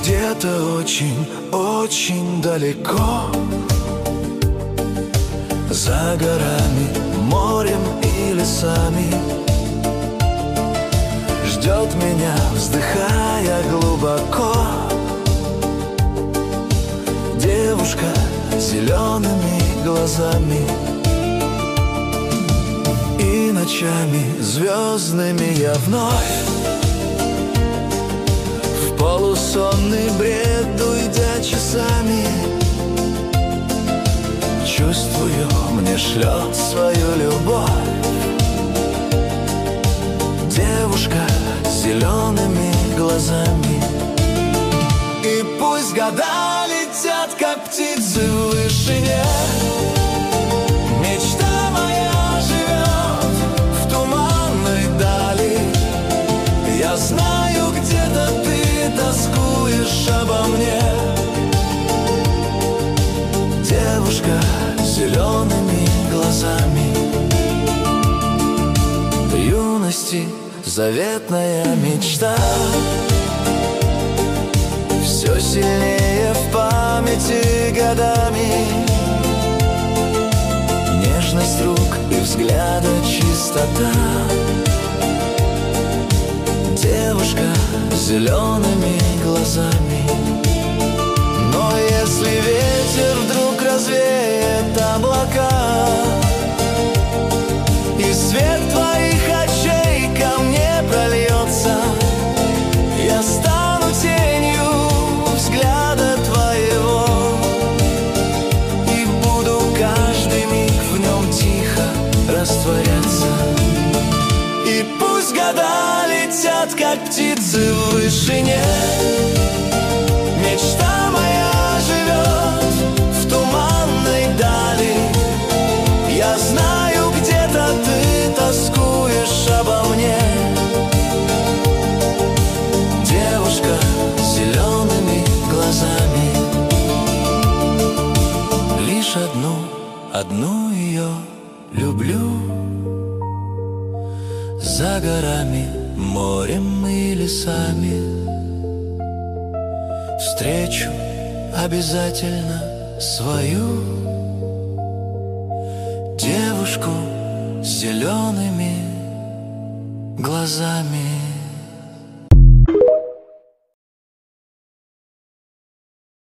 Где-то очень, очень далеко, за горами, морем и лесами, ждет меня, вздыхая глубоко, девушка с зелеными глазами. И ночами звездными я вновь в полусонный бред, уйдя часами, чувствую, мне шлет свою любовь девушка с зелеными глазами. И пусть года летят, как птицы в вышине, мечта моя живет в туманной дали. Я знаю, где-то ты тоскуешь обо мне, девушка с зелеными глазами. В юности заветная мечта все сильнее в памяти годами. Нежность рук и взгляда чистота, девушка с зелеными глазами. Но если ветер вдруг развеет облака, и свет твоих очей ко мне прольется, я стану тенью взгляда твоего и буду каждый миг в нем тихо растворяться. И пусть года летят, как птицы в вышине, мечта моя живет в туманной дали. Я знаю, где-то ты тоскуешь обо мне, девушка с зелеными глазами. Лишь одну ее люблю, за горами, морем и лесами. Встречу обязательно свою девушку с зелеными глазами.